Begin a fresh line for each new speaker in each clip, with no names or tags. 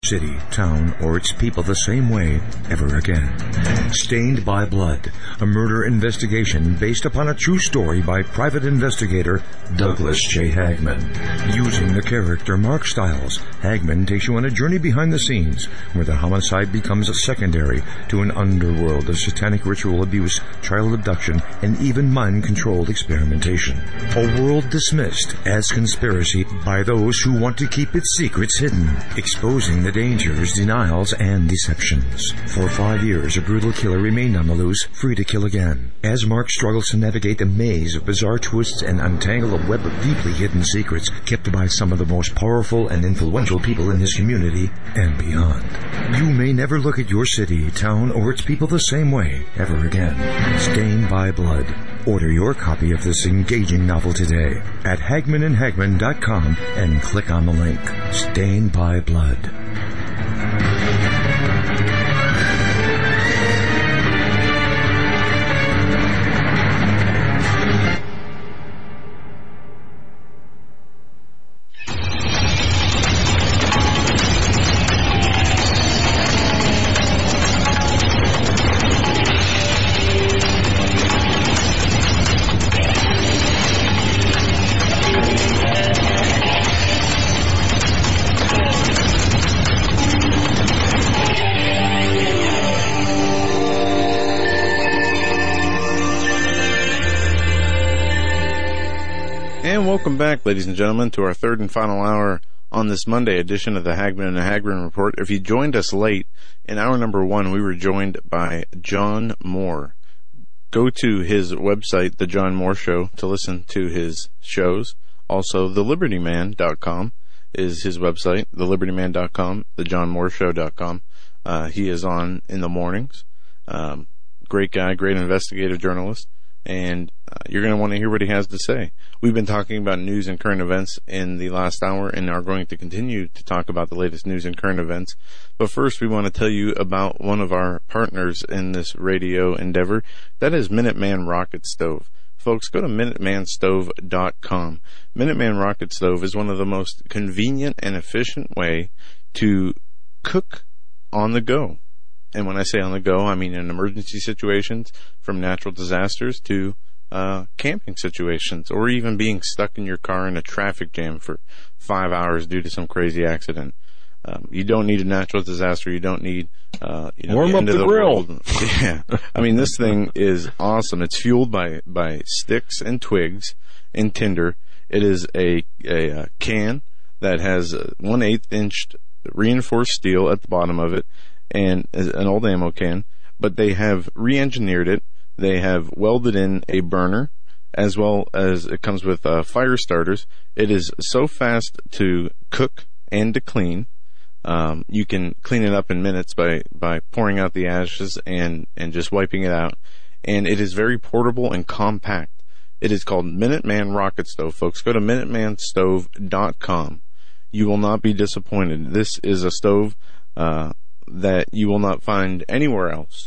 city, town, or its people the same way ever again. Stained by Blood, a murder investigation based upon a true story by private investigator Douglas J. Hagman. Using the character Mark Stiles, Hagman takes you on a journey behind the scenes where the homicide becomes a secondary to an underworld of satanic ritual abuse, child abduction, and even mind-controlled experimentation. A world dismissed as conspiracy by those who want to keep its secrets hidden, exposing the dangers, denials, and deceptions. For 5 years, a brutal killer remained on the loose, free to kill again. As Mark struggles to navigate the maze of bizarre twists and untangle a web of deeply hidden secrets kept by some of the most powerful and influential people in his community and beyond. You may never look at your city, town, or its people the same way ever again. Stained by Blood. Order your copy of this engaging novel today at HagmanandHagman.com and click on the link. Stained by Blood.
Welcome back, ladies and gentlemen, to our third and final hour on this Monday edition of the Hagman and the Hagman Report. If you joined us late, in hour number 1, we were joined by John Moore. Go to his website, The John Moore Show, to listen to his shows. Also, thelibertyman.com is his website, thelibertyman.com, thejohnmooreshow.com. He is on in the mornings. Great guy, great investigative journalist. And you're going to want to hear what he has to say. We've been talking about news and current events in the last hour and are going to continue to talk about the latest news and current events. But first, we want to tell you about one of our partners in this radio endeavor. That is Minuteman Rocket Stove. Folks, go to MinutemanStove.com. Minuteman Rocket Stove is one of the most convenient and efficient way to cook on the go. And when I say on the go, I mean in emergency situations, from natural disasters to camping situations, or even being stuck in your car in a traffic jam for 5 hours due to some crazy accident. You don't need a natural disaster. You don't need
warm up the grill.
Yeah, I mean, this thing is awesome. It's fueled by sticks and twigs and tinder. It is a can that has 1/8 inch reinforced steel at the bottom of it, and an old ammo can, but they have re-engineered it. They have welded in a burner, as well as it comes with fire starters. It is so fast to cook and to clean. You can clean it up in minutes by pouring out the ashes and just wiping it out. And it is very portable and compact. It is called Minuteman Rocket Stove, folks. Go to MinutemanStove.com. You will not be disappointed. This is a stove that you will not find anywhere else.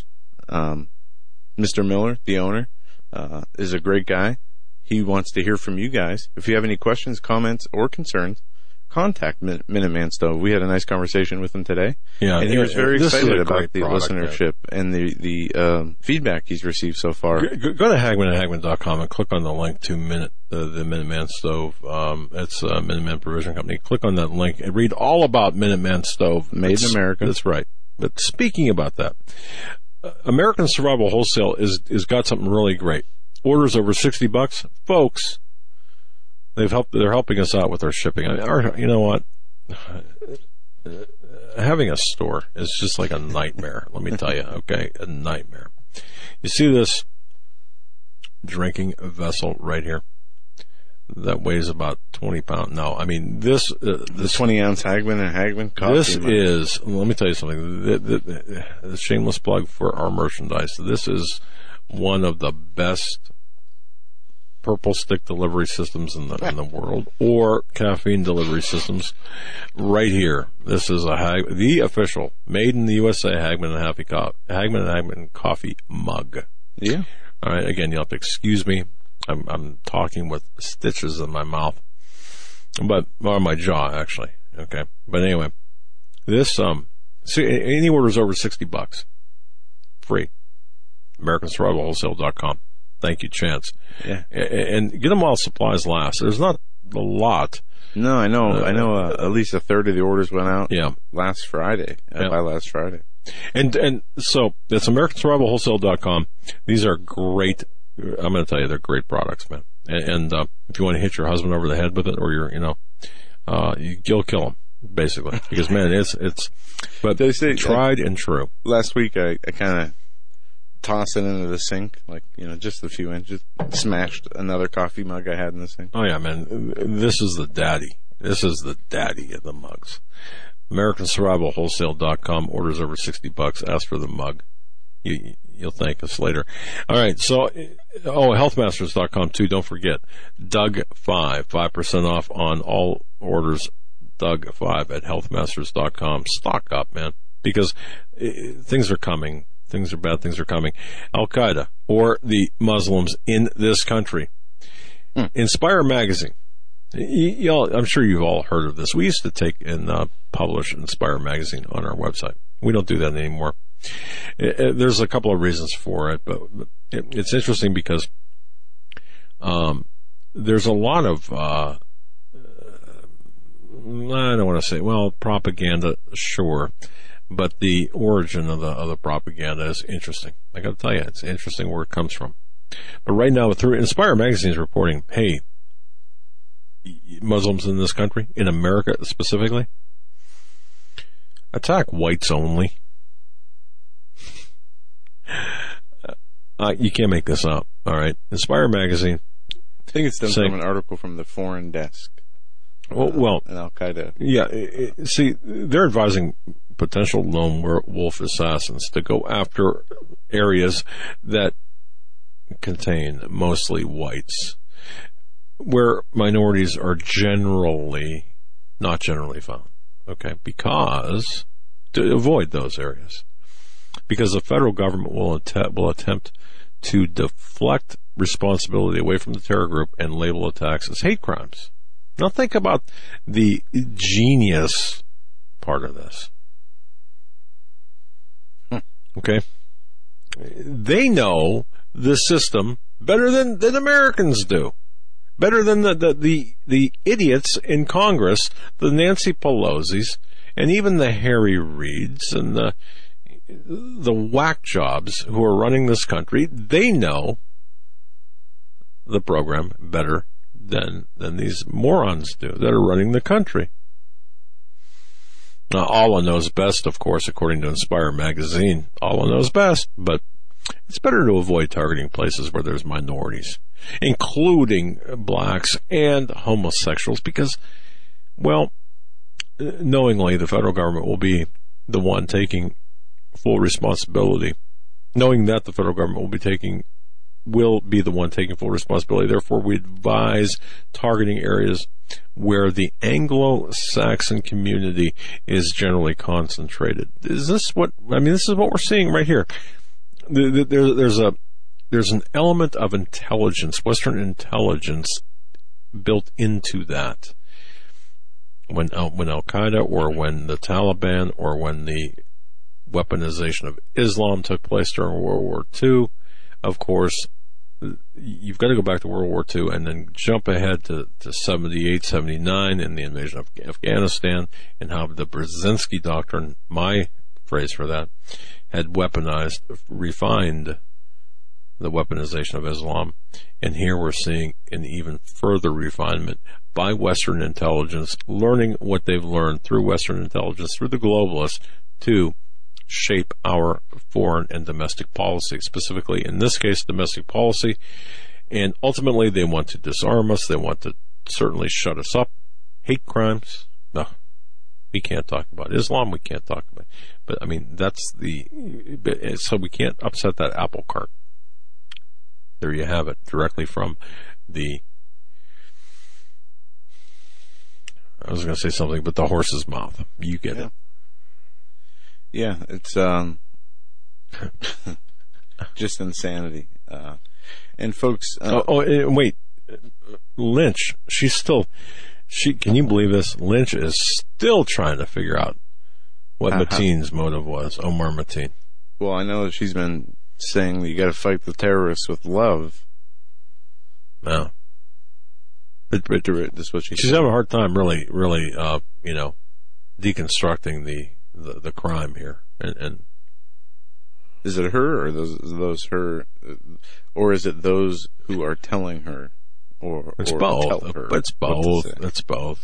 Mr. Miller, the owner, is a great guy. He wants to hear from you guys. If you have any questions, comments, or concerns, contact Minuteman Stove. We had a nice conversation with him today.
Yeah,
and he was very excited about the
product,
listenership and the feedback he's received so far.
Go to HagmanandHagman.com and click on the link to the Minuteman Stove. It's Minuteman Provision Company. Click on that link and read all about Minuteman Stove.
Made in America.
That's right. But speaking about that, American Survival Wholesale is got something really great. Orders over $60, folks. They're helping us out with our shipping. You know what? Having a store is just like a nightmare. Let me tell you. Okay, a nightmare. You see this drinking vessel right here that weighs about 20 pounds? No, I mean this.
The 20-ounce Hagman and Hagman coffee.
This is. Let me tell you something. The shameless plug for our merchandise. This is one of the best purple stick delivery systems in the world, or caffeine delivery systems. Right here, this is the official, made in the USA Hagman and Hagman coffee mug.
Yeah.
All right. Again, you'll have to excuse me. I'm talking with stitches in my mouth, but on my jaw actually. Okay. But anyway, This, see, any orders over $60, free. AmericanSurvivalWholesale.com. Thank you, Chance.
Yeah.
And get them while supplies last. There's not a lot.
No, I know. At least a third of the orders went out.
Yeah.
Last Friday. By last Friday.
And so that's AmericanSurvivalWholesale.com. These are great. I'm going to tell you, they're great products, man. And if you want to hit your husband over the head with it, or you'll kill him, basically. Because, man, it's, but
they say,
tried and true.
Last week, I kind of tossed it into the sink, just a few inches, smashed another coffee mug I had in the sink.
Oh, yeah, man. This is the daddy. This is the daddy of the mugs. AmericanSurvivalWholesale.com. Orders over $60. Ask for the mug. You'll thank us later. All right. So, Healthmasters.com too. Don't forget Doug 5% off on all orders. Doug 5 at Healthmasters.com. Stock up, man, because things are coming. Things are bad. Things are coming. Al-Qaeda or the Muslims in this country. Inspire Magazine. I'm sure you've all heard of this. We used to take and publish Inspire Magazine on our website. We don't do that anymore. There's a couple of reasons for it, but it's interesting because there's a lot of I don't want to say, propaganda, sure, but the origin of the propaganda is interesting. I got to tell you, it's interesting where it comes from. But right now, through Inspire Magazine is reporting, hey, Muslims in this country, in America specifically, attack whites only. You can't make this up. All right, Inspire Magazine.
I think it stems from an article from the Foreign Desk.
Well,
and Al-Qaeda.
Yeah, see, they're advising potential lone wolf assassins to go after areas that contain mostly whites, where minorities are not generally found. Okay, because to avoid those areas, because the federal government will attempt to deflect responsibility away from the terror group and label attacks as hate crimes. Now think about the genius part of this. Okay? They know the system better than Americans do. Better than the idiots in Congress, the Nancy Pelosi's, and even the Harry Reids and the whack jobs who are running this country. They know the program better than these morons do that are running the country. Now, Allah knows best, of course, according to Inspire Magazine. Allah knows best, but it's better to avoid targeting places where there's minorities, including blacks and homosexuals, because, knowingly the federal government will be the one taking full responsibility, knowing that the federal government will be the one taking full responsibility. Therefore, we advise targeting areas where the Anglo-Saxon community is generally concentrated. This is what we're seeing right here. There's an element of intelligence, Western intelligence, built into that. When Al-Qaeda or when the Taliban or when the weaponization of Islam took place during World War II, of course, you've got to go back to World War II and then jump ahead to 78, 79 and the invasion of Afghanistan, and how the Brzezinski Doctrine, my phrase for that, had refined the weaponization of Islam. And here we're seeing an even further refinement by Western intelligence, learning what they've learned through Western intelligence, through the globalists, to shape our foreign and domestic policy, specifically in this case domestic policy. And ultimately they want to disarm us. They want to certainly shut us up. Hate crimes, no, we can't talk about Islam. We can't talk about, but I mean, so we can't upset that apple cart. There you have it, directly from I was going to say something, but the horse's mouth. You get it.
Yeah, it's just insanity. And folks...
wait. Lynch, can you believe this? Lynch is still trying to figure out what Mateen's motive was, Omar Mateen.
Well, I know that she's been saying that you got to fight the terrorists with love.
No.
But this is what
she's having a hard time really, deconstructing the crime here. And
is it her, or those her, or is it those who are telling her, or
it's
or
both?
tell her
It's both. It's both.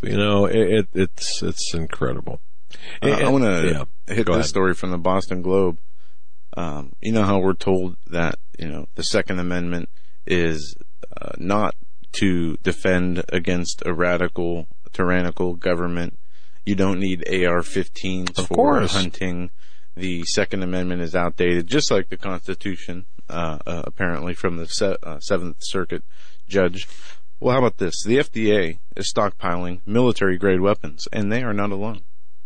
It's incredible.
I want to hit this story from the Boston Globe. You know how we're told that the Second Amendment is not to defend against a radical, tyrannical government. You don't need AR-15s for hunting. The Second Amendment is outdated, just like the Constitution, apparently, from the Seventh Circuit judge. Well, how about this? The FDA is stockpiling military-grade weapons, and they are not alone.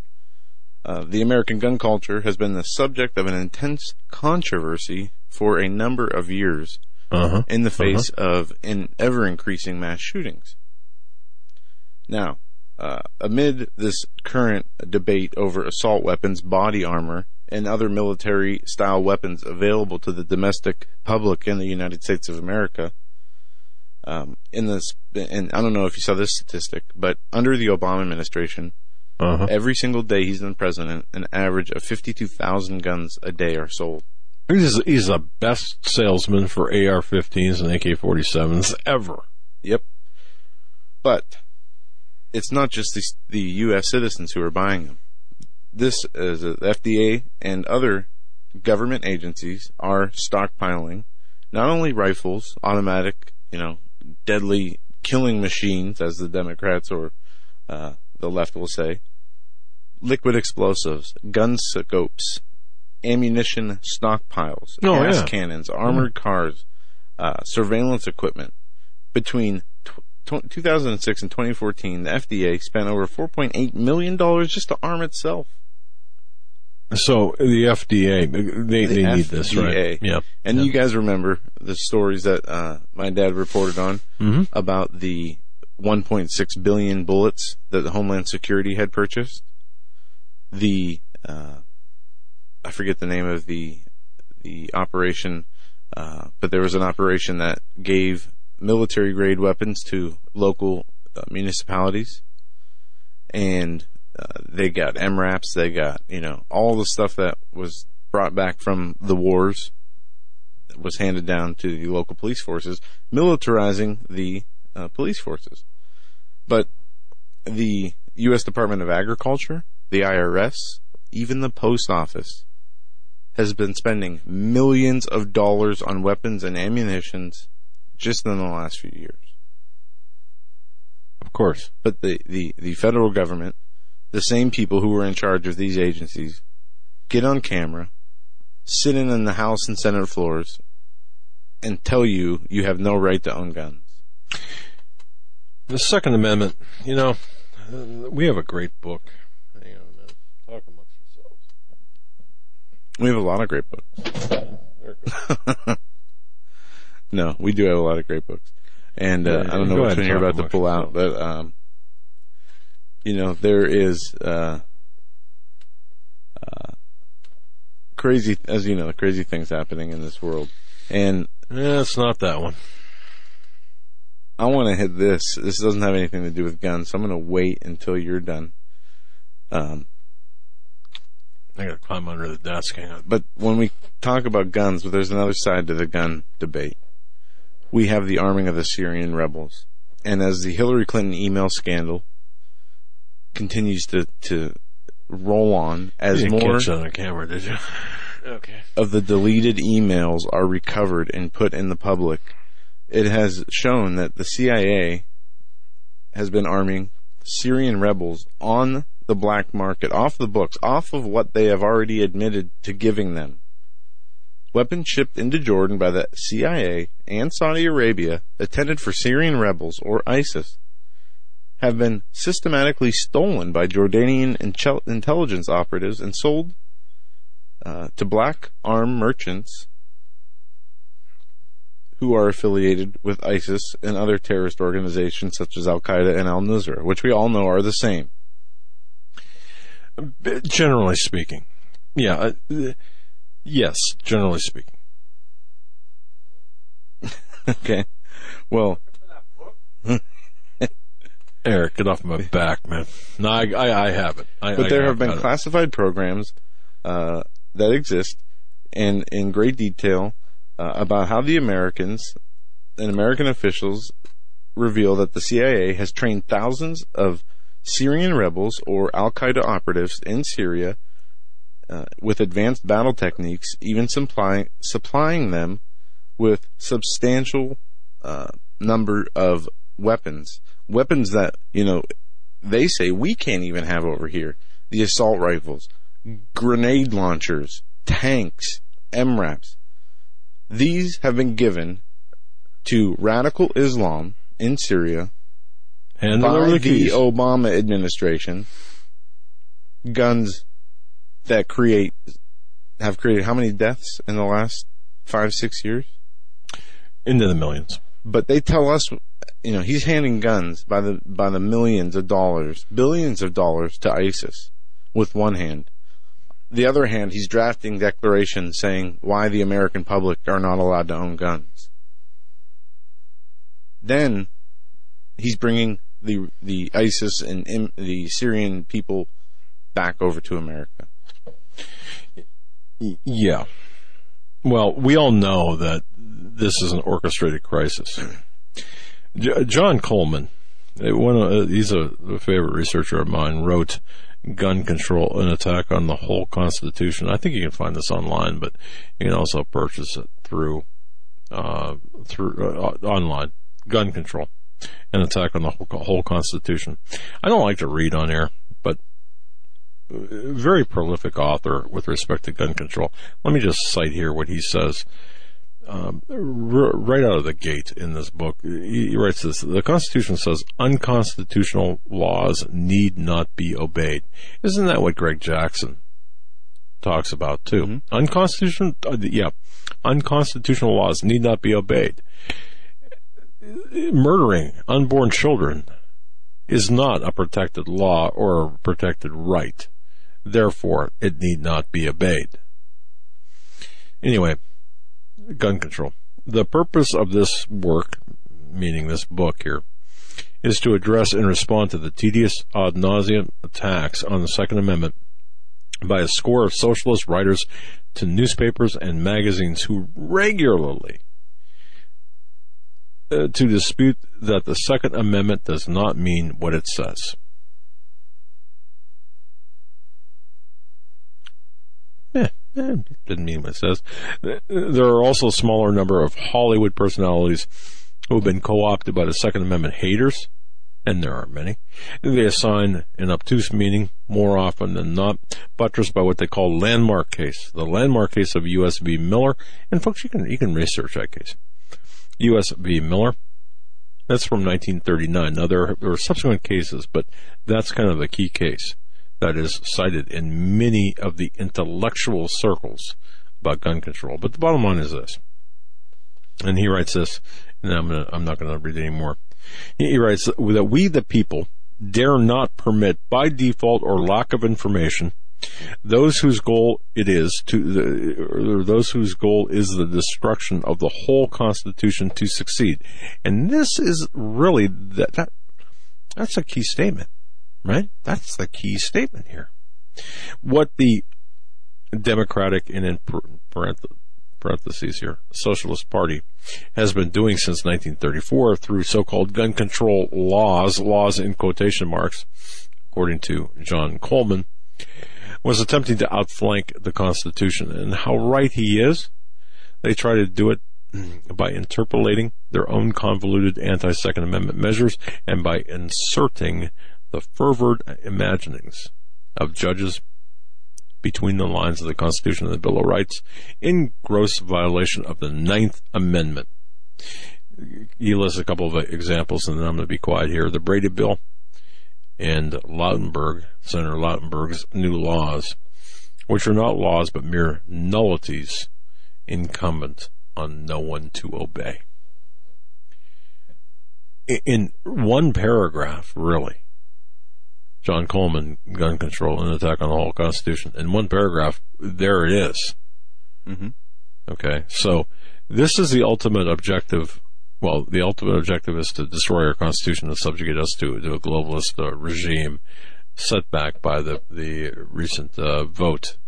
The American gun culture has been the subject of an intense controversy for a number of years in the face of ever-increasing mass shootings. Now, amid this current debate over assault weapons, body armor, and other military-style weapons available to the domestic public in the United States of America, and I don't know if you saw this statistic, but under the Obama administration, every single day he's been president, an average of 52,000 guns a day are sold.
He's the best salesman for AR-15s and AK-47s ever.
Yep. But it's not just the U.S. citizens who are buying them. This is the FDA and other government agencies are stockpiling not only rifles, automatic, deadly killing machines, as the Democrats or the left will say, liquid explosives, gun scopes, ammunition stockpiles, gas cannons, armored cars, surveillance equipment. Between 2006 and 2014, the FDA spent over $4.8 million just to arm itself.
So the FDA, they need this, right?
Yeah. And you guys remember the stories that my dad reported on about the 1.6 billion bullets that the Homeland Security had purchased. I forget the name of the operation, but there was an operation that gave military-grade weapons to local municipalities, and they got MRAPs, they got, all the stuff that was brought back from the wars that was handed down to the local police forces, militarizing the police forces. But the U.S. Department of Agriculture, the IRS, even the post office has been spending millions of dollars on weapons and ammunitions just in the last few years.
Of course.
But the federal government, the same people who were in charge of these agencies, get on camera, sit in the House and Senate floors, and tell you have no right to own guns.
The Second Amendment, we have a great book. Hang on a minute. Talk amongst yourselves.
We have a lot of great books.
There it goes.
No, we do have a lot of great books. And I don't know which one you're about to pull out, but there is crazy things happening in this world. And
it's not that one.
I want to hit this. This doesn't have anything to do with guns, so I'm going to wait until you're done.
I got to climb under the desk. Hang on.
But when we talk about guns, there's another side to the gun debate. We have the arming of the Syrian rebels. And as the Hillary Clinton email scandal continues to roll on, as
you didn't
more
catch that on camera, did you? Okay.
Of the deleted emails are recovered and put in the public, it has shown that the CIA has been arming Syrian rebels on the black market, off the books, off of what they have already admitted to giving them. Weapons shipped into Jordan by the CIA and Saudi Arabia, intended for Syrian rebels or ISIS, have been systematically stolen by Jordanian intelligence operatives and sold to black arm merchants who are affiliated with ISIS and other terrorist organizations such as Al-Qaeda and Al-Nusra, which we all know are the same.
Generally speaking. Yeah. Yes, generally speaking.
Okay. Well,
Eric, get off my back, man. No, I haven't.
But there have been classified programs that exist in great detail about how the Americans and American officials reveal that the CIA has trained thousands of Syrian rebels or Al-Qaeda operatives in Syria with advanced battle techniques, even supplying them with substantial number of weapons that, they say we can't even have over here. The assault rifles, grenade launchers, tanks, MRAPs. These have been given to radical Islam in Syria
and
by the Obama administration. Guns that have created how many deaths in the last 5-6 years?
Into the millions.
But they tell us, he's handing guns by the millions of dollars, billions of dollars to ISIS with one hand. The other hand, he's drafting declarations saying why the American public are not allowed to own guns. Then he's bringing the ISIS and the Syrian people back over to America.
Yeah. Well, we all know that this is an orchestrated crisis. John Coleman, he's a favorite researcher of mine, wrote Gun Control, an Attack on the Whole Constitution. I think you can find this online, but you can also purchase it through online. Gun Control, an Attack on the Whole Constitution. I don't like to read on air, but very prolific author with respect to gun control. Let me just cite here what he says. Right out of the gate in this book, he writes this: the Constitution says unconstitutional laws need not be obeyed. Isn't that what Greg Jackson talks about too? Mm-hmm. Unconstitutional laws need not be obeyed. Murdering unborn children is not a protected law or a protected right. Therefore, it need not be obeyed. Anyway, gun control. The purpose of this work, meaning this book here, is to address and respond to the tedious ad nauseam attacks on the Second Amendment by a score of socialist writers to newspapers and magazines who regularly to dispute that the Second Amendment does not mean what it says. Didn't mean what it says. There are also a smaller number of Hollywood personalities who have been co-opted by the Second Amendment haters, and there aren't many. They assign an obtuse meaning more often than not, buttressed by what they call landmark case. The landmark case of U.S. v. Miller, and folks, you can research that case. U.S. v. Miller. That's from 1939. Now, there are subsequent cases, but that's kind of the key case that is cited in many of the intellectual circles about gun control. But the bottom line is this, and he writes this, and I'm not going to read it anymore. He writes that we, the people, dare not permit, by default or lack of information, those whose goal is the destruction of the whole Constitution to succeed. And this is really that's a key statement, right? That's the key statement here. What the Democratic, and in parentheses here, Socialist Party has been doing since 1934 through so-called gun control laws in quotation marks, according to John Coleman, was attempting to outflank the Constitution. And how right he is. They try to do it by interpolating their own convoluted anti-Second Amendment measures and by inserting the fervid imaginings of judges between the lines of the Constitution and the Bill of Rights in gross violation of the Ninth Amendment. He lists a couple of examples, and then I'm going to be quiet here. The Brady Bill and Senator Lautenberg's new laws, which are not laws but mere nullities incumbent on no one to obey. In one paragraph, really, John Coleman, Gun Control, an Attack on the Whole Constitution. In one paragraph, there it is.
Mm-hmm.
Okay, so this is the ultimate objective. Well, the ultimate objective is to destroy our Constitution and subjugate us to a globalist regime set back by the recent vote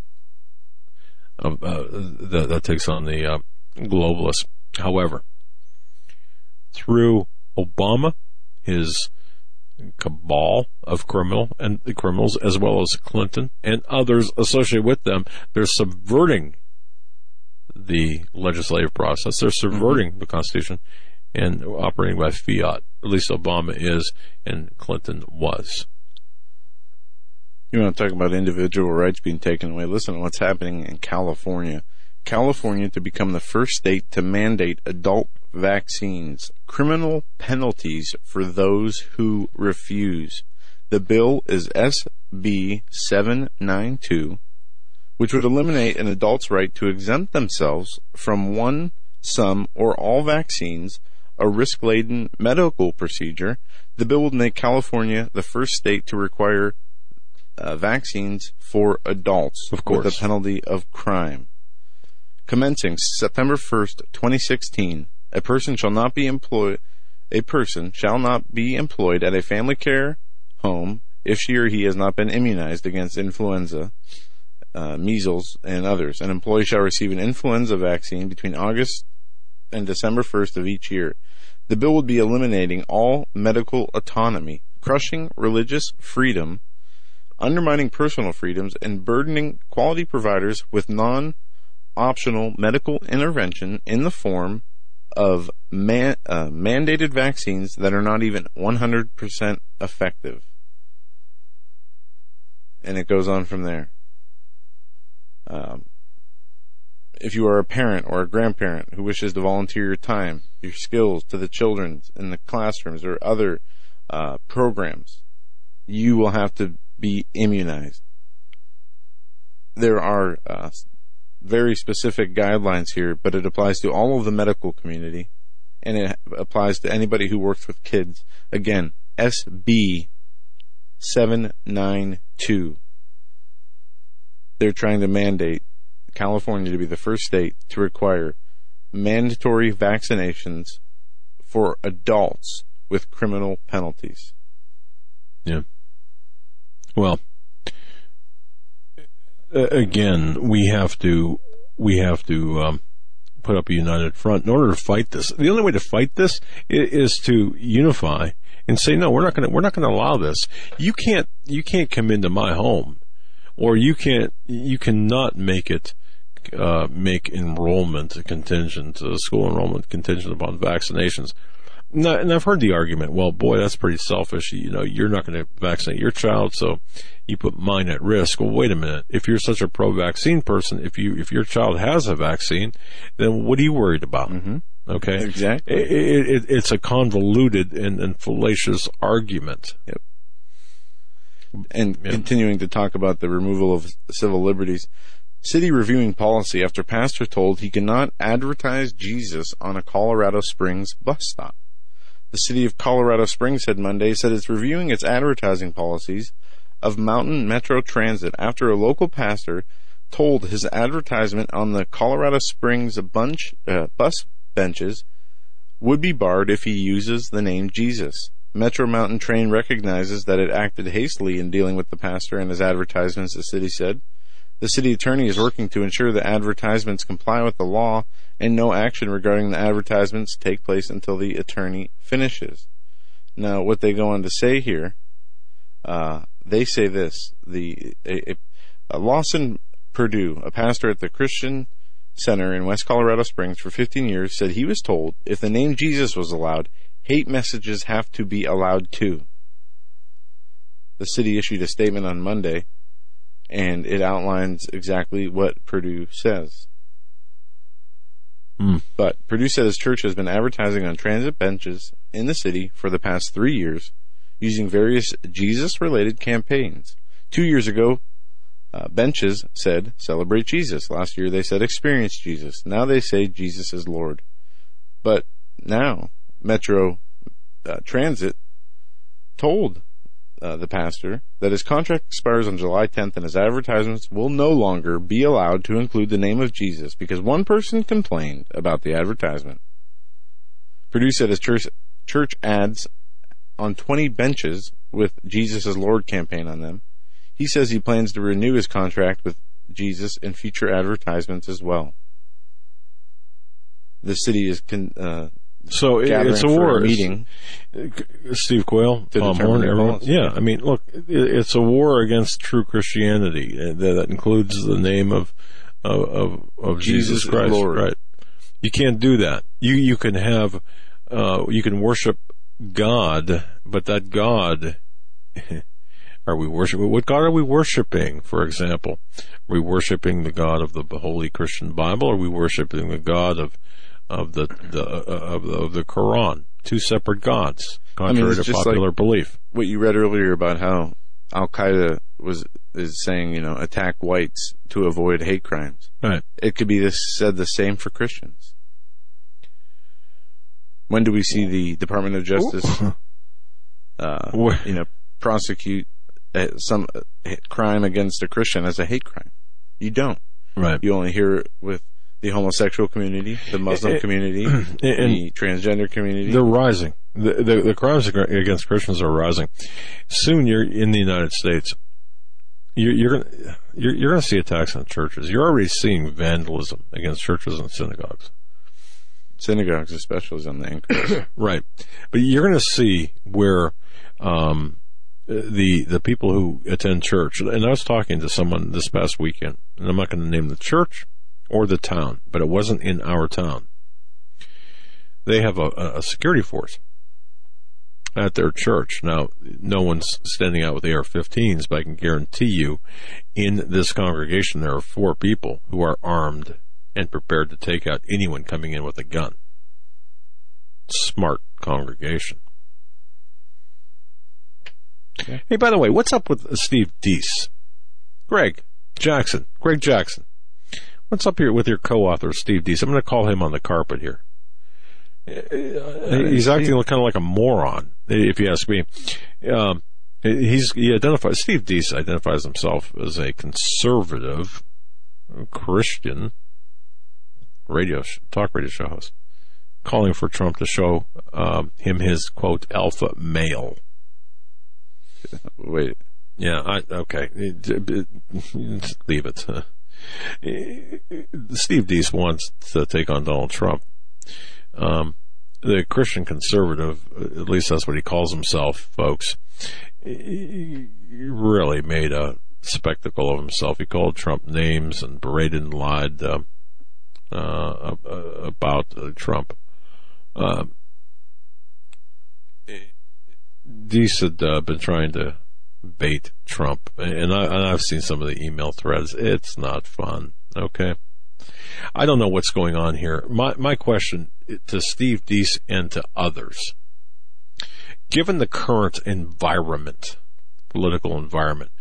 that takes on the globalists. However, through Obama, his cabal of criminals, as well as Clinton and others associated with them, they're subverting the legislative process. They're subverting the Constitution and operating by fiat. At least Obama is, and Clinton was.
You want to talk about individual rights being taken away? Listen to what's happening in California. California to become the first state to mandate adult vaccines. Criminal penalties for those who refuse. The bill is SB 792, which would eliminate an adult's right to exempt themselves from one, some, or all vaccines, a risk-laden medical procedure. The bill would make California the first state to require vaccines for adults with the penalty of crime. Commencing September 1st, 2016, a person shall not be employed at a family care home if she or he has not been immunized against influenza, measles, and others. An employee shall receive an influenza vaccine between August and December 1st of each year. The bill would be eliminating all medical autonomy, crushing religious freedom, undermining personal freedoms, and burdening quality providers with non-optional medical intervention in the form of mandated vaccines that are not even 100% effective. And it goes on from there. If you are a parent or a grandparent who wishes to volunteer your time, your skills to the children in the classrooms or other programs, you will have to be immunized. There are very specific guidelines here, but it applies to all of the medical community, and it applies to anybody who works with kids. Again, SB 792. They're trying to mandate California to be the first state to require mandatory vaccinations for adults with criminal penalties.
Yeah. Well, again, we have to put up a united front in order to fight this. The only way to fight this is to unify and say, no, we're not going to allow this. You can't come into my home, or you cannot make enrollment contingent, school enrollment contingent upon vaccinations. Now, and I've heard the argument, well, boy, that's pretty selfish. You're not going to vaccinate your child, so you put mine at risk. Well, wait a minute. If you're such a pro-vaccine person, if your child has a vaccine, then what are you worried about? Mm-hmm. Okay?
Exactly.
It's a convoluted and fallacious argument.
Yep. And continuing to talk about the removal of civil liberties, city reviewing policy after pastor told he cannot advertise Jesus on a Colorado Springs bus stop. The city of Colorado Springs said Monday it's reviewing its advertising policies of Mountain Metro Transit after a local pastor told his advertisement on the Colorado Springs bus benches would be barred if he uses the name Jesus. Metro Mountain Train recognizes that it acted hastily in dealing with the pastor and his advertisements, the city said. The city attorney is working to ensure the advertisements comply with the law, and no action regarding the advertisements take place until the attorney finishes. Now, what they go on to say here, they say this: Lawson Purdue, a pastor at the Christian Center in West Colorado Springs for 15 years, said he was told if the name Jesus was allowed, hate messages have to be allowed too. The city issued a statement on Monday, and it outlines exactly what Purdue says. But Purdue said his church has been advertising on transit benches in the city for the past 3 years, using various Jesus-related campaigns. 2 years ago, benches said, celebrate Jesus. Last year they said, experience Jesus. Now they say Jesus is Lord. But now, Metro Transit told the pastor, that his contract expires on July 10th and his advertisements will no longer be allowed to include the name of Jesus because one person complained about the advertisement. Purdue said his church ads on 20 benches with Jesus as Lord campaign on them. He says he plans to renew his contract with Jesus in future advertisements as well. The city is
so it's a war meeting. Steve Quayle, Tom Horn, everyone. Yeah, I mean, look, it's a war against true Christianity that includes the name of Jesus Christ.
Lord.
Right? You can't do that. You can have you can worship God, but that God. Are we worshiping? What God are we worshiping? For example, are we worshiping the God of the Holy Christian Bible? Or are we worshiping the God of the Quran? Two separate gods, contrary to popular belief.
What you read earlier about how Al Qaeda is saying, attack whites to avoid hate crimes.
Right.
It could be said the same for Christians. When do we see the Department of Justice, prosecute some crime against a Christian as a hate crime? You don't.
Right.
You only hear it with the homosexual community, the Muslim community, the transgender community.
They're rising. The crimes against Christians are rising. Soon, you're in the United States. You're going to see attacks on churches. You're already seeing vandalism against churches and synagogues.
Synagogues, especially, is on the increase.
Right, but you're going to see where the people who attend church. And I was talking to someone this past weekend, and I'm not going to name the church or the town, but it wasn't in our town. They have a security force at their church. Now, no one's standing out with AR-15s, but I can guarantee you, in this congregation, there are 4 people who are armed and prepared to take out anyone coming in with a gun. Smart congregation. Okay. Hey, by the way, what's up with Steve Deese? Greg Jackson. What's up here with your co-author, Steve Deese? I'm going to call him on the carpet here. He's acting kind of like a moron, if you ask me. Steve Deese identifies himself as a conservative Christian talk radio show host, calling for Trump to show him his, quote, alpha male.
Wait.
Yeah, okay. Leave it. Steve Deese wants to take on Donald Trump. The Christian conservative, at least that's what he calls himself, folks, he really made a spectacle of himself. He called Trump names and berated and lied about Trump. Deese had been trying to bait Trump, and I've seen some of the email threads. It's not fun, okay? I don't know what's going on here. My question to Steve Deese and to others, given the current environment, political environment,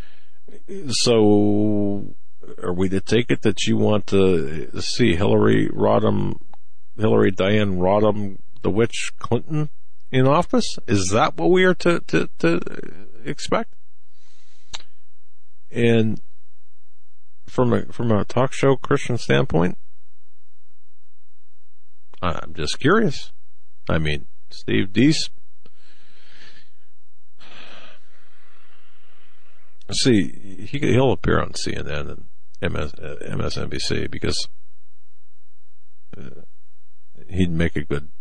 so are we to take it that you want to see Hillary Diane Rodham, the witch Clinton, in office? Is that what we are to expect? And from a talk show Christian standpoint, I'm just curious. I mean, Steve Deese. See, he'll appear on CNN and MSNBC because he'd make a good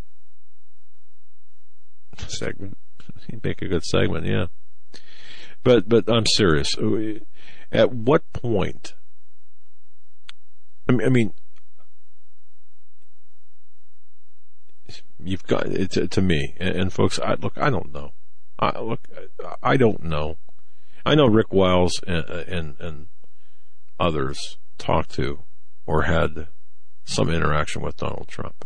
segment.
He'd make a good segment, yeah. But I'm serious. At what point? I mean, you've got it to me and folks. I don't know. I don't know. I know Rick Wiles and others talked to or had some interaction with Donald Trump.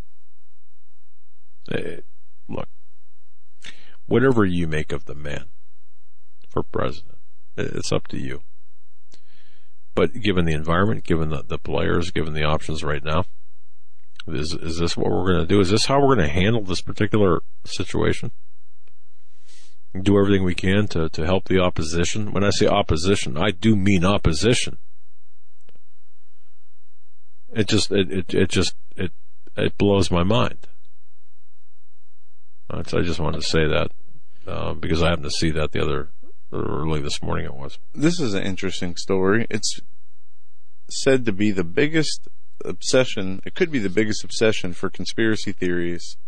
Look, whatever you make of the man for president, it's up to you. But given the environment, given the players, given the options right now, is this what we're going to do? Is this how we're going to handle this particular situation? do everything we can to help the opposition. When I say opposition, I do mean opposition. It blows my mind. So I just wanted to say that because I happened to see that early this morning. It was. This
is an interesting story. It's said to be the biggest obsession. It could be the biggest obsession for conspiracy theorists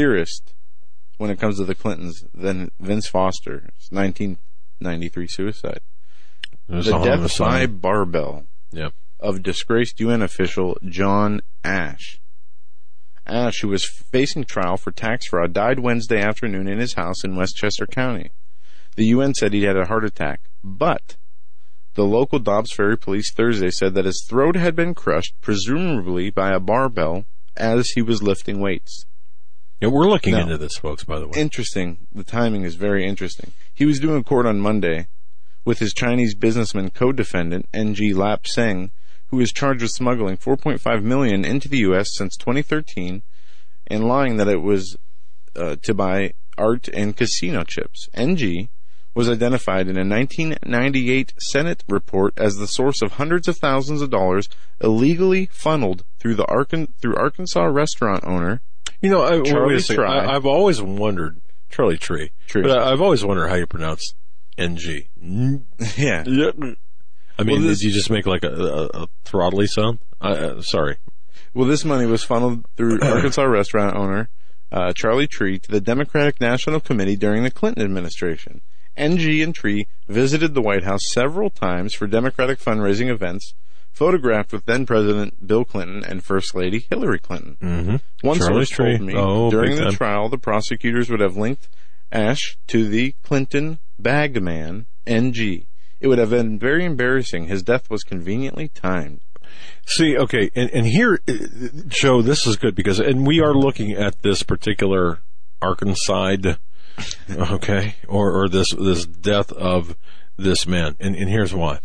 when it comes to the Clintons than Vince Foster's 1993 suicide. The death by barbell of disgraced UN official John Ash. Ash, who was facing trial for tax fraud, died Wednesday afternoon in his house in Westchester County. The UN said he had a heart attack, but the local Dobbs Ferry police Thursday said that his throat had been crushed, presumably by a barbell, as he was lifting weights.
Yeah, we're looking into this, folks, by the way.
Interesting. The timing is very interesting. He was due in court on Monday with his Chinese businessman co-defendant, NG Lap Seng, who is charged with smuggling $4.5 million into the U.S. since 2013 and lying that it was to buy art and casino chips. NG was identified in a 1998 Senate report as the source of hundreds of thousands of dollars illegally funneled through Arkansas restaurant owner Charlie Tree.
I've always wondered, Charlie Tree. But I've always wondered how you pronounce NG.
Yeah.
I mean, did you just make like a throttly sound? Sorry.
Well, this money was funneled through Arkansas restaurant owner Charlie Tree to the Democratic National Committee during the Clinton administration. NG and Tree visited the White House several times for Democratic fundraising events, photographed with then-President Bill Clinton and First Lady Hillary Clinton.
Mm-hmm.
One source told me during the trial, the prosecutors would have linked Ash to the Clinton bagman, NG. It would have been very embarrassing. His death was conveniently timed.
See, okay, and here, Joe, this is good because, and we are looking at this particular Arkansas, okay, or this death of this man, and here's why.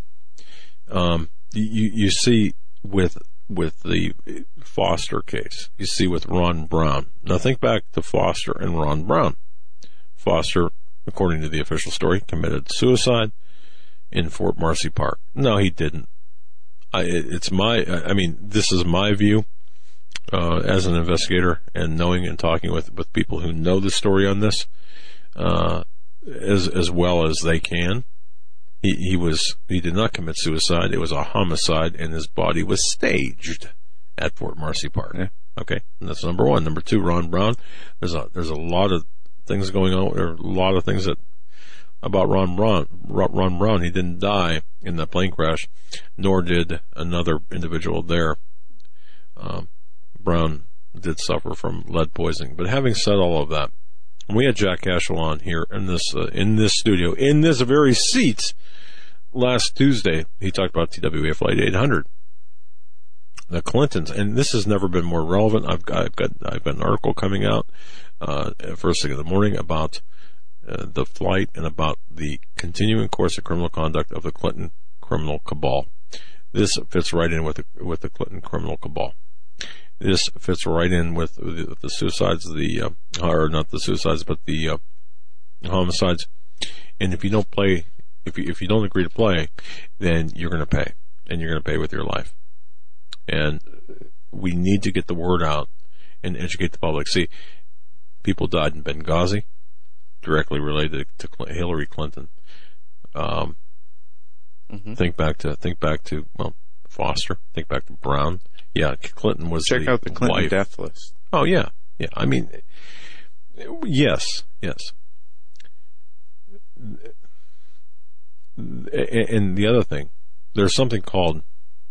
You see with the Foster case, you see with Ron Brown. Now think back to Foster and Ron Brown. Foster, according to the official story, committed suicide in Fort Marcy Park. No, he didn't. This is my view as an investigator and knowing and talking with people who know the story on this as well as they can. He did not commit suicide. It was a homicide, and his body was staged at Fort Marcy Park. Yeah. Okay, and that's number one. Number two, Ron Brown. There's a lot of things going on. There are a lot of things about Ron Brown. He didn't die in the plane crash, nor did another individual there. Brown did suffer from lead poisoning. But having said all of that, we had Jack Cashel on here in this studio, in this very seat last Tuesday. He talked about TWA Flight 800, the Clintons, and this has never been more relevant. I've got an article coming out first thing in the morning about the flight and about the continuing course of criminal conduct of the Clinton criminal cabal. This fits right in with the Clinton criminal cabal. This fits right in with the suicides, or not the suicides, but the homicides. And if you don't play, if you don't agree to play, then you're going to pay, and you're going to pay with your life. And we need to get the word out and educate the public. See, people died in Benghazi, directly related to Hillary Clinton. Think back to Foster. Think back to Brown. Yeah, Clinton was.
Check out the Clinton
wife.
Death list.
Oh yeah. I mean, yes. And the other thing, there's something called,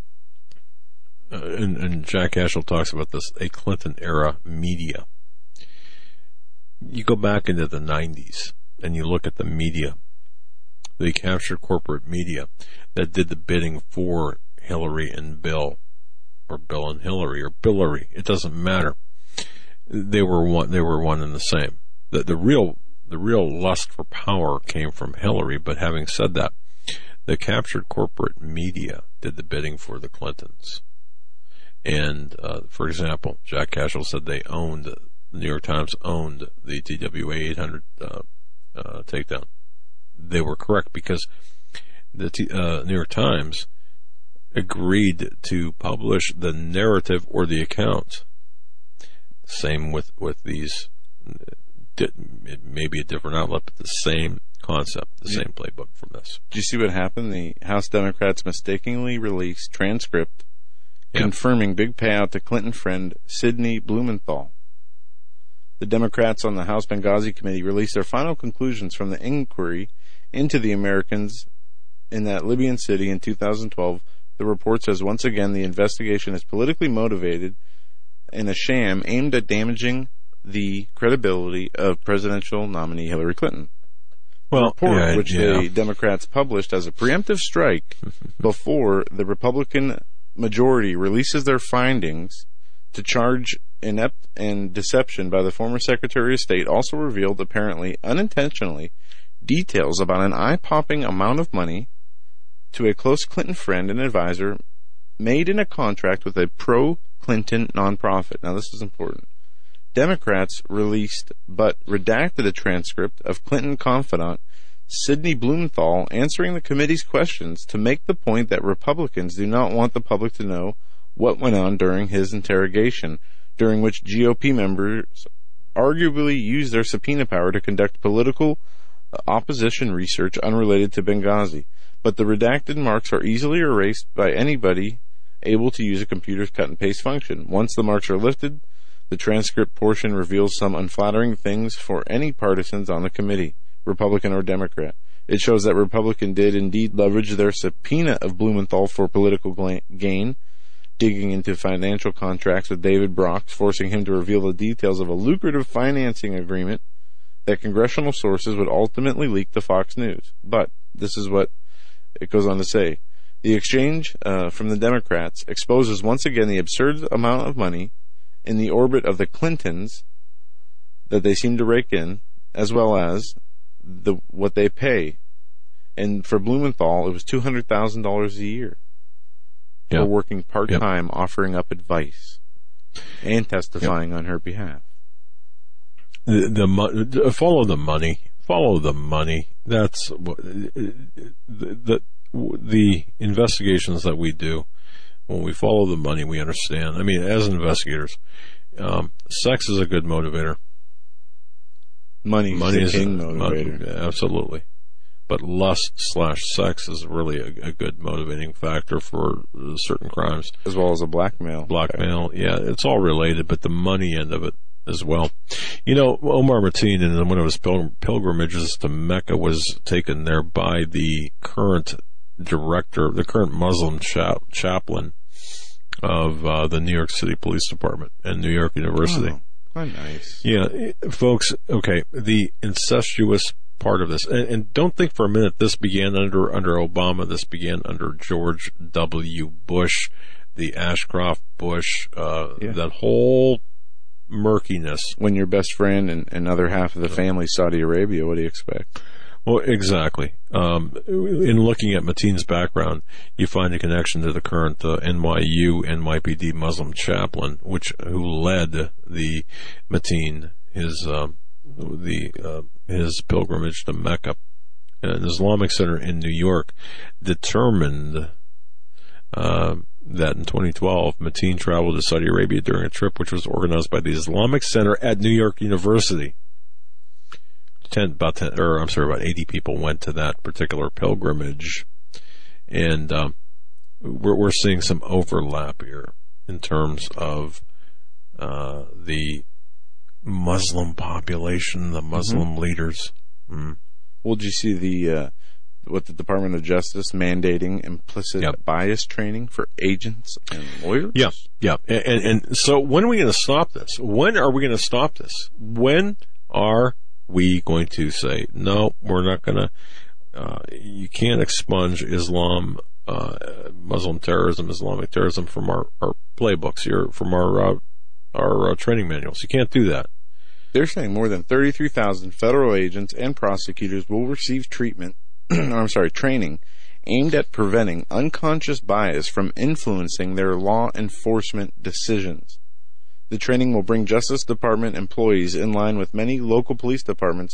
and Jack Cashel talks about this, a Clinton era media. You go back into the 90s and you look at the media, the captured corporate media that did the bidding for Hillary and Bill, or Bill and Hillary, or Billary. It doesn't matter. They were one and the same. The real lust for power came from Hillary, but having said that, the captured corporate media did the bidding for the Clintons. And, for example, Jack Cashel said the New York Times owned the TWA 800 takedown. They were correct because the New York Times agreed to publish the narrative or the account. Same with these. It may be a different outlet, but the same concept, the same playbook from this.
Did you see what happened? The House Democrats mistakenly released transcript confirming big payout to Clinton friend Sidney Blumenthal. The Democrats on the House Benghazi Committee released their final conclusions from the inquiry into the Americans in that Libyan city in 2012. The report says once again the investigation is politically motivated and a sham aimed at damaging the credibility of presidential nominee Hillary Clinton. The report, which the Democrats published as a preemptive strike before the Republican majority releases their findings to charge inept and deception by the former Secretary of State, also revealed, apparently unintentionally, details about an eye-popping amount of money to a close Clinton friend and advisor made in a contract with a pro-Clinton nonprofit. Now, this is important. Democrats released but redacted a transcript of Clinton confidant Sidney Blumenthal answering the committee's questions to make the point that Republicans do not want the public to know what went on during his interrogation, during which GOP members arguably used their subpoena power to conduct political opposition research unrelated to Benghazi. But the redacted marks are easily erased by anybody able to use a computer's cut and paste function. Once the marks are lifted, the transcript portion reveals some unflattering things for any partisans on the committee, Republican or Democrat. It shows that Republican did indeed leverage their subpoena of Blumenthal for political gain, digging into financial contracts with David Brox, forcing him to reveal the details of a lucrative financing agreement that congressional sources would ultimately leak to Fox News. But this is what it goes on to say. The exchange from the Democrats exposes once again the absurd amount of money in the orbit of the Clintons that they seem to rake in, as well as what they pay. And for Blumenthal, it was $200,000 a year for working part-time, offering up advice and testifying on her behalf.
Follow the money. Follow the money. That's what the investigations that we do. When we follow the money, we understand. I mean, as investigators, sex is a good motivator.
Money is a king motivator.
Money, absolutely. But lust/sex is really a good motivating factor for certain crimes.
As well as a blackmail.
Yeah, it's all related, but the money end of it as well. You know, Omar Mateen, in one of his pilgrimages to Mecca, was taken there by the current director, the current Muslim chaplain of the New York City Police Department and New York University.
Oh, nice.
Yeah, folks, okay, the incestuous part of this, and don't think for a minute this began under Obama. This began under George W. Bush, the Ashcroft Bush, that whole murkiness.
When your best friend and other half of the family Saudi Arabia, what do you expect?
Well, exactly. In looking at Mateen's background, you find a connection to the current NYPD Muslim chaplain, who led the Mateen, his pilgrimage to Mecca. An Islamic Center in New York determined that in 2012, Mateen traveled to Saudi Arabia during a trip which was organized by the Islamic Center at New York University. About 80 people went to that particular pilgrimage, and we're seeing some overlap here in terms of the Muslim population, the Muslim leaders.
Well, did you see what the Department of Justice mandating implicit bias training for agents and lawyers?
Yeah. And so when are we going to stop this? When are we going to stop this? When are we going to say, no, we're not going to, you can't expunge Muslim terrorism, Islamic terrorism from our playbooks here, from our training manuals. You can't do that.
They're saying more than 33,000 federal agents and prosecutors will receive training aimed at preventing unconscious bias from influencing their law enforcement decisions. The training will bring Justice Department employees in line with many local police departments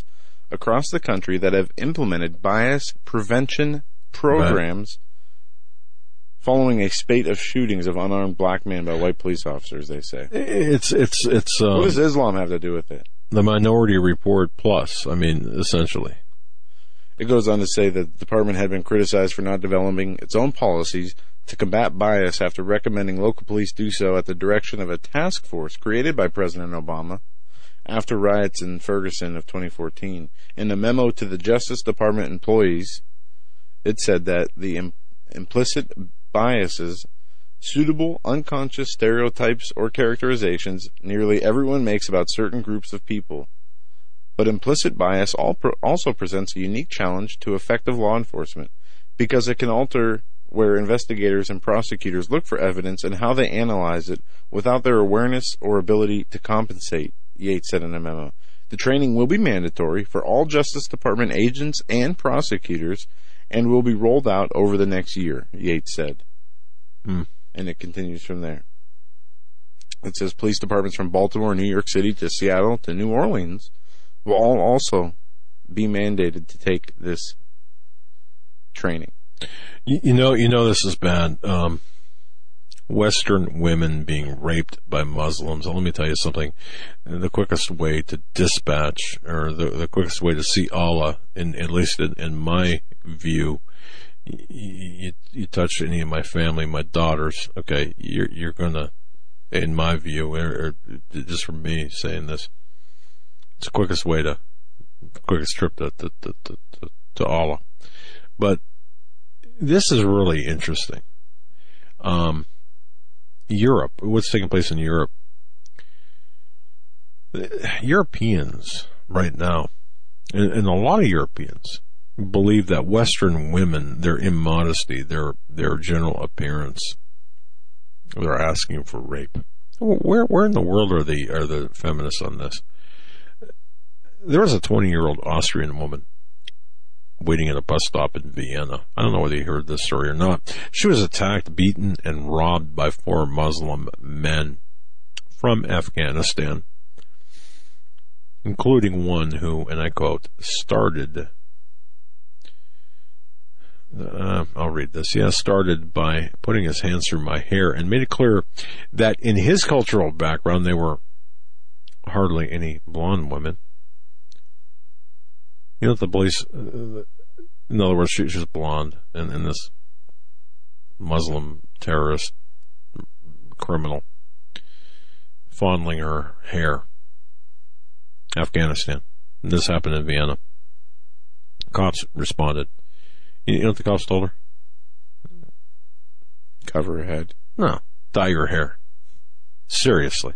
across the country that have implemented bias prevention programs following a spate of shootings of unarmed black men by white police officers, they say.
It's
what does Islam have to do with it?
The Minority Report Plus, I mean, essentially.
It goes on to say that the department had been criticized for not developing its own policies to combat bias after recommending local police do so at the direction of a task force created by President Obama after riots in Ferguson of 2014. In a memo to the Justice Department employees, it said that the implicit biases, suitable unconscious stereotypes or characterizations nearly everyone makes about certain groups of people. But implicit bias also presents a unique challenge to effective law enforcement because it can alter where investigators and prosecutors look for evidence and how they analyze it without their awareness or ability to compensate, Yates said in a memo. The training will be mandatory for all Justice Department agents and prosecutors and will be rolled out over the next year, Yates said. And it continues from there. It says police departments from Baltimore, New York City to Seattle to New Orleans will all also be mandated to take this training.
You know this is bad. Western women being raped by Muslims. Let me tell you something. The quickest way to dispatch, or the quickest way to see Allah, at least in my view, you touch any of my family, my daughters, okay, you're gonna, in my view, or just from me saying this, it's the quickest trip to Allah. But this is really interesting. Europe, what's taking place in Europe? Europeans right now, and a lot of Europeans, believe that Western women, their immodesty, their general appearance, they're asking for rape. Where in the world are the feminists on this? There was a 20-year-old Austrian woman waiting at a bus stop in Vienna. I don't know whether you heard this story or not. She was attacked, beaten, and robbed by 4 Muslim men from Afghanistan, including one who, and I quote, started by putting his hands through my hair and made it clear that in his cultural background there were hardly any blonde women. You know, the police, in other words, she was blonde, and this Muslim terrorist criminal fondling her hair. Afghanistan. And this happened in Vienna. Cops responded. You know what the cops told her?
Cover her head.
No, dye your hair. Seriously.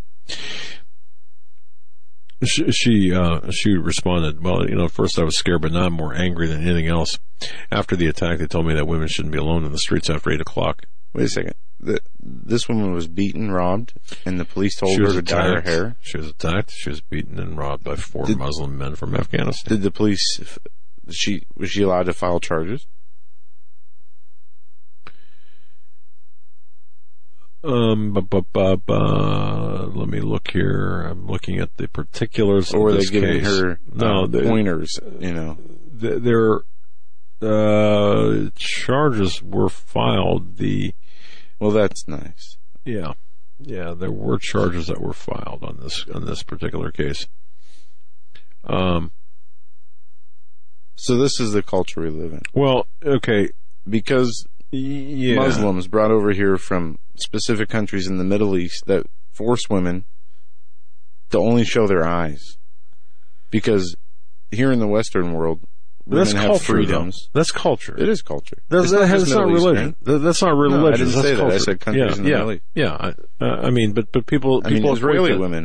She responded, well, you know, at first I was scared, but now I'm more angry than anything else. After the attack, they told me that women shouldn't be alone in the streets after 8 o'clock.
Wait a second. This woman was beaten, robbed, and the police told her to dye her hair?
She was attacked. She was beaten and robbed by 4 Muslim men from Afghanistan.
Did the police, was she allowed to file charges?
Let me look here. I'm looking at the particulars
or
of
this case. Or were they giving her pointers, you know?
Their charges were filed.
Well, that's nice.
Yeah, there were charges that were filed on this particular case.
So this is the culture we live in.
Well, okay,
because Muslims brought over here from specific countries in the Middle East that force women to only show their eyes. Because here in the Western world, women have freedoms.
That's culture.
It is culture.
That's not religion. That's not religion.
No, I didn't
say
that.
Culture.
I said countries in the Middle East.
Yeah. I mean, but people.
Israeli women,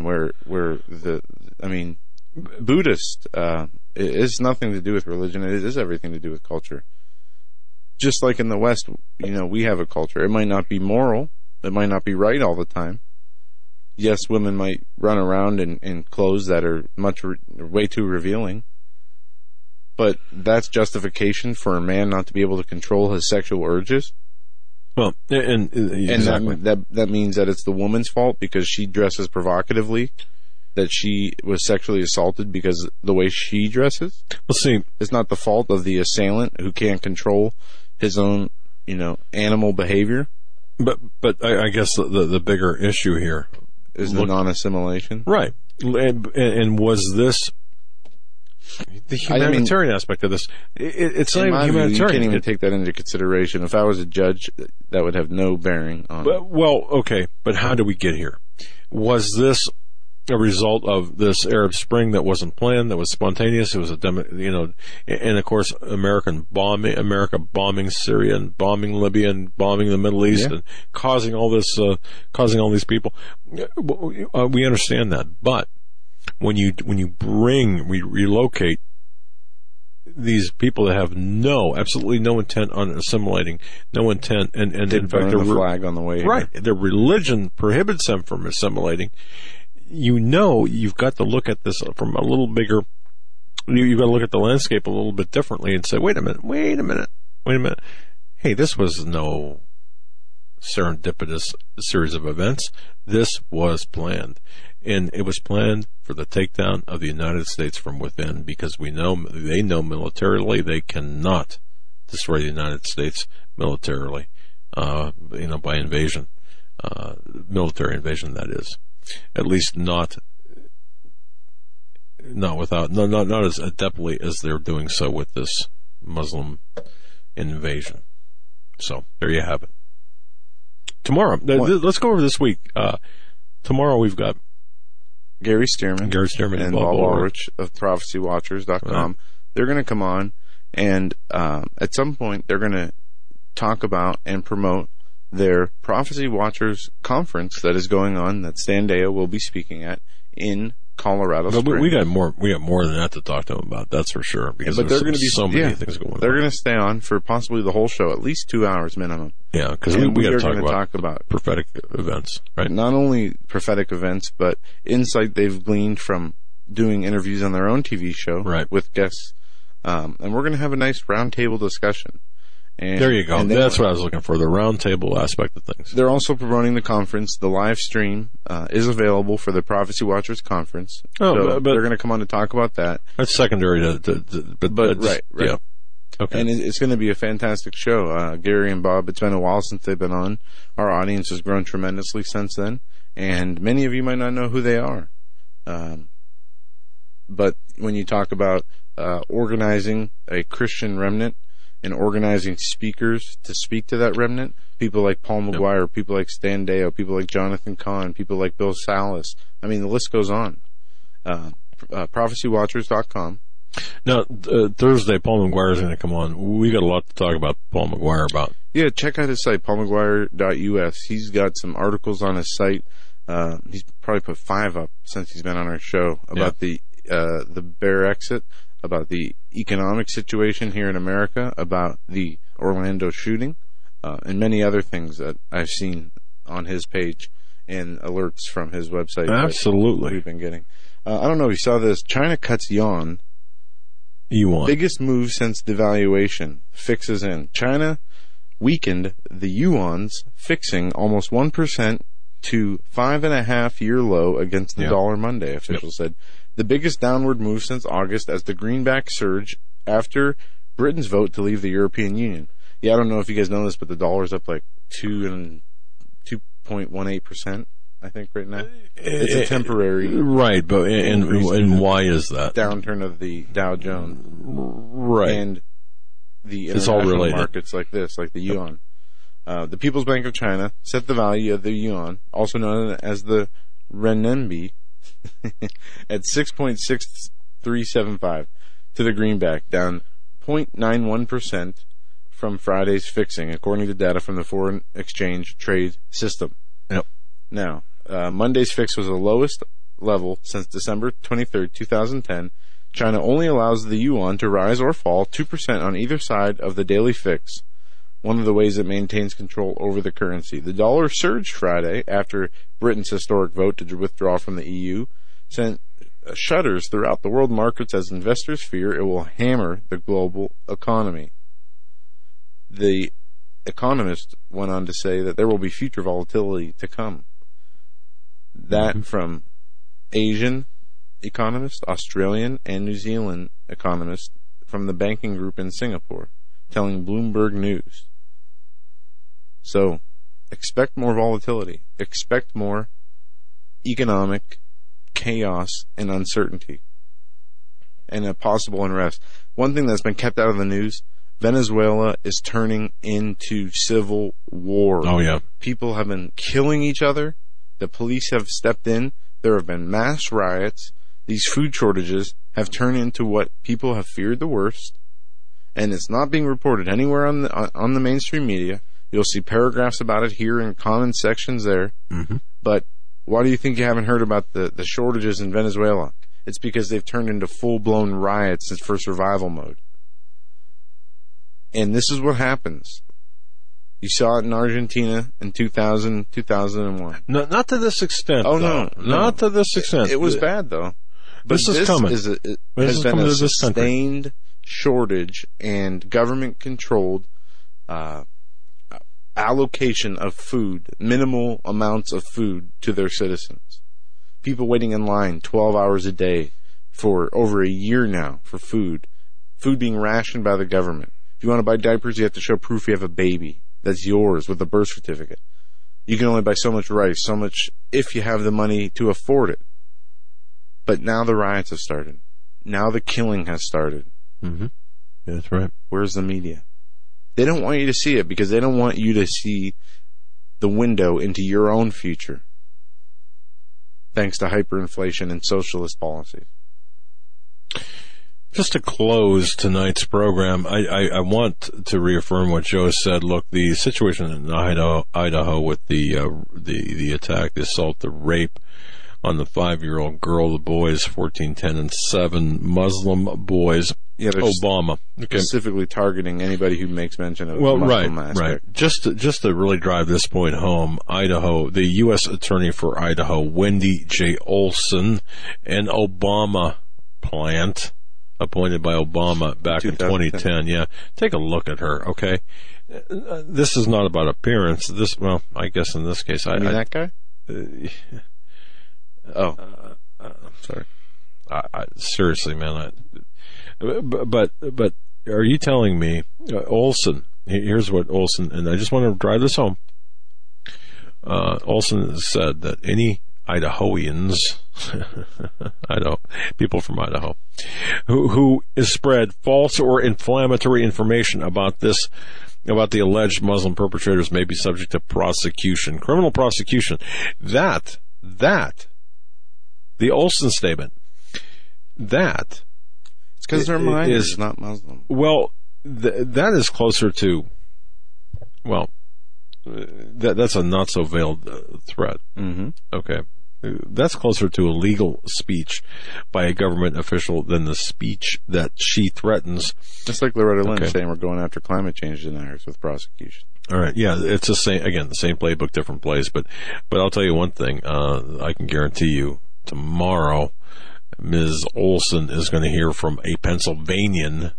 Buddhist. It has nothing to do with religion. It is everything to do with culture. Just like in the West, you know, we have a culture. It might not be moral. It might not be right all the time. Yes, women might run around in clothes that are way too revealing. But that's justification for a man not to be able to control his sexual urges.
Well, and exactly.
that means that it's the woman's fault because she dresses provocatively that she was sexually assaulted because the way she dresses.
Well, see,
it's not the fault of the assailant who can't control his own, animal behavior.
But I guess the bigger issue here
is the non-assimilation,
right? And was this the humanitarian aspect of this? It's not even humanitarian.
You can't even take that into consideration. If I was a judge, that would have no bearing on it.
Well, okay, but how do we get here? Was this a result of this Arab Spring that wasn't planned, that was spontaneous? It was and of course, America bombing Syria and bombing Libya and bombing the Middle East and causing all these people. We understand that, but when you relocate these people that have absolutely no intent on assimilating, no intent, and in fact,
the flag on the way here.
Right, their religion prohibits them from assimilating. You've got to look at this from a little bigger. You've got to look at the landscape a little bit differently and say, wait a minute. Hey, this was no serendipitous series of events. This was planned. And it was planned for the takedown of the United States from within, because they know militarily they cannot destroy the United States militarily, by invasion, military invasion, that is. At least not as adeptly as they're doing so with this Muslim invasion. So there you have it. Tomorrow, let's go over this week. Tomorrow we've got
Gary Stearman and Bob Ulrich of ProphecyWatchers.com. They're going to come on, and at some point they're going to talk about and promote their Prophecy Watchers conference that is going on, that Stan Deyo will be speaking at in Colorado Springs.
But we got more than that to talk to them about, that's for sure, because there's going to be so many things going on.
They're going to stay on for possibly the whole show, at least 2 hours minimum.
Yeah, because we got to talk about prophetic events, right?
Not only prophetic events, but insight they've gleaned from doing interviews on their own TV show with guests. And we're going to have a nice roundtable discussion. And
there you go. That's what I was looking for, the roundtable aspect of things.
They're also promoting the conference. The live stream is available for the Prophecy Watchers conference. But they're going to come on to talk about that.
That's secondary but
right.
Yeah. Okay.
And it's going to be a fantastic show. Gary and Bob, it's been a while since they've been on. Our audience has grown tremendously since then, and many of you might not know who they are. But when you talk about organizing a Christian remnant, and organizing speakers to speak to that remnant, people like Paul McGuire, people like Stan Deyo, people like Jonathan Cahn, people like Bill Salas. I mean, the list goes on. ProphecyWatchers.com.
Now, Thursday, Paul McGuire is going to come on. We got a lot to talk about Paul McGuire about.
Yeah, check out his site, paulmcguire.us. He's got some articles on his site. He's probably put 5 up since he's been on our show about the bear exit, about the economic situation here in America, about the Orlando shooting, and many other things that I've seen on his page and alerts from his website.
Absolutely.
We've been getting. I don't know if you saw this. China cuts yuan. Biggest move since devaluation. Fixes in. China weakened the yuan's, fixing almost 1% to 5.5-year low against the dollar Monday, officials said. The biggest downward move since August as the greenback surge after Britain's vote to leave the European Union. Yeah, I don't know if you guys know this, but the dollar's up like 2.18%, I think, right now. It's a temporary...
Right, but and why is that?
Downturn of the Dow Jones.
Right.
And the international markets like this, like the yuan. The People's Bank of China set the value of the yuan, also known as the renminbi, at 6.6375 to the greenback, down 0.91% from Friday's fixing, according to data from the Foreign Exchange Trade System.
Yep.
Now, Monday's fix was the lowest level since December 23rd, 2010. China only allows the yuan to rise or fall 2% on either side of the daily fix, one of the ways it maintains control over the currency. The dollar surged Friday after Britain's historic vote to withdraw from the EU sent shudders throughout the world markets as investors fear it will hammer the global economy. The Economist went on to say that there will be future volatility to come. That from Asian economist, Australian, and New Zealand economist from the banking group in Singapore, telling Bloomberg News. So, expect more volatility. Expect more economic chaos and uncertainty and a possible unrest. One thing that's been kept out of the news, Venezuela is turning into civil war.
Oh, yeah.
People have been killing each other. The police have stepped in. There have been mass riots. These food shortages have turned into what people have feared the worst. And it's not being reported anywhere on the mainstream media. You'll see paragraphs about it here in comment sections there.
Mm-hmm.
But why do you think you haven't heard about the shortages in Venezuela? It's because they've turned into full-blown riots for survival mode. And this is what happens. You saw it in Argentina in 2000, 2001.
No, not to this extent.
Oh,
though.
no.
Not to this extent.
It was bad, though. But
this is coming.
It has been a sustained shortage and government-controlled allocation of food, minimal amounts of food to their citizens. People waiting in line 12 hours a day for over a year now for food. Food being rationed by the government. If you want to buy diapers, you have to show proof you have a baby that's yours with a birth certificate. You can only buy so much rice, so much if you have the money to afford it. But now the riots have started. Now the killing has started.
Mm-hmm. Yeah, that's right.
Where's the media? They don't want you to see it because they don't want you to see the window into your own future. Thanks to hyperinflation and socialist policies.
Just to close tonight's program, I want to reaffirm what Joe said. Look, the situation in Idaho with the attack, the assault, the rape on the 5-year-old girl, the boys, 14, 10, and 7, Muslim boys.
Yeah,
Obama. Okay.
Specifically targeting anybody who makes mention of the Muslim aspect.
Right. Just to really drive this point home, Idaho, the U.S. Attorney for Idaho, Wendy J. Olson, an Obama plant appointed by Obama back in 2010. Yeah, take a look at her. Okay, this is not about appearance. I guess in this case,
that guy.
Sorry. Seriously, man. But are you telling me, Olson? Here's what Olson, and I just want to drive this home. Olson said that any Idahoans, people from Idaho, who is spread false or inflammatory information about the alleged Muslim perpetrators may be subject to prosecution, criminal prosecution. That the Olson statement, that
it's because they're minors, not Muslim.
Well, that is closer to, that's a not so veiled threat.
Mm-hmm.
Okay. That's closer to illegal speech by a government official than the speech that she threatens.
Just like Loretta Lynch saying we're going after climate change deniers with prosecution.
All right, yeah, it's the same playbook, different plays. But I'll tell you one thing: I can guarantee you, tomorrow, Ms. Olson is going to hear from a Pennsylvanian.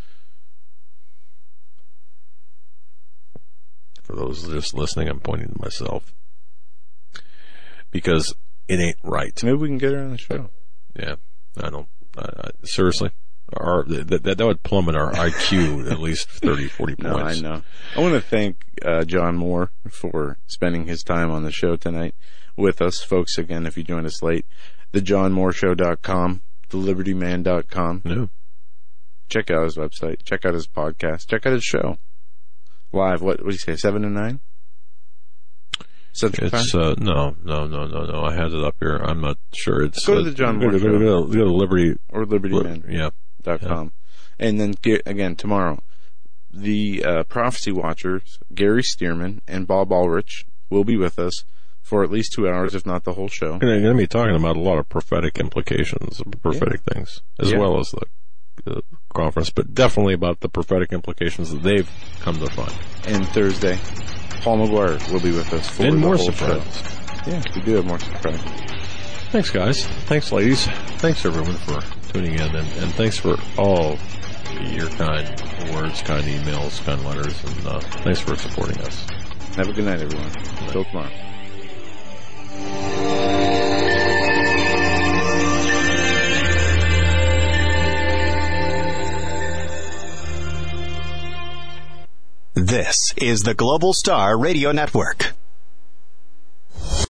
For those just listening, I'm pointing to myself because it ain't right.
Maybe we can get her on the show.
Yeah, I don't. Seriously. That would plummet our IQ at least 30, 40 points.
No, I know. I want to thank John Moore for spending his time on the show tonight with us. Folks, again, if you joined us late, thejohnmooreshow.com, thelibertyman.com.
No. Check
out his website. Check out his podcast. Check out his show. Live, what do you say, 7 to 9? Central time?
No. I had it up here. I'm not sure. It's
go to the John Moore Show.
Go to Liberty.
Or LibertyMan.
Yeah.
.com. And then, again, tomorrow, the Prophecy Watchers, Gary Stearman and Bob Ulrich, will be with us for at least 2 hours, if not the whole show.
We're going to be talking about a lot of prophetic implications, prophetic things, as well as the conference, but definitely about the prophetic implications that they've come to find.
And Thursday, Paul McGuire will be with us for
and
the
more
whole
surprises.
Show. Yeah, we do have more surprises.
Thanks, guys. Thanks, ladies. Thanks, everyone, for tuning in, and thanks for all your kind words, kind emails, kind letters, and thanks for supporting us.
Have a good night, everyone. Until tomorrow.
This is the Global Star Radio Network.